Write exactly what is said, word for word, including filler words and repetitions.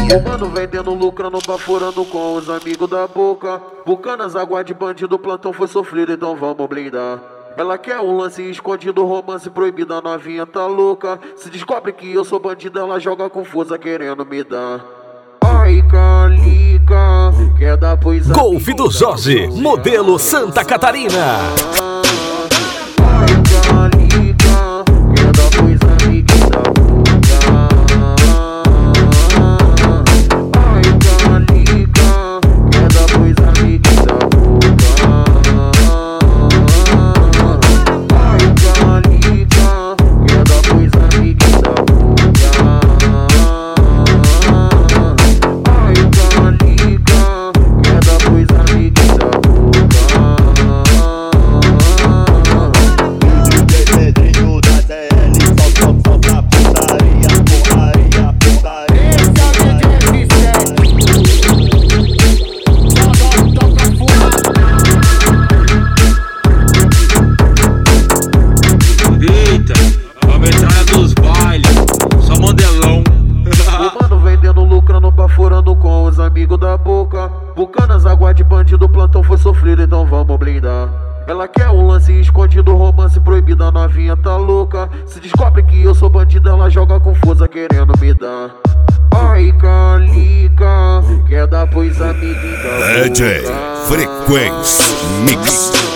O mano vendendo, lucrando, baforando com os amigos da boca. Bucanas, água de bandido, plantão foi sofrido, então vamos blindar. Ela quer um lance escondido, romance proibido, a novinha tá louca. Se descobre que eu sou bandido, ela joga confusa querendo me dar. Ai, calica, quer dar pois. Golf do Jorge, modelo Santa Catarina. Baforando com os amigos da boca. Bucanas, água de bandido, plantão foi sofrido, então vamos blindar. Ela quer um lance escondido, romance proibido, a novinha tá louca. Se descobre que eu sou bandido, ela joga confusa querendo me dar. Ai, calica, quer dar pois amiguinha. D J Frequência Mix.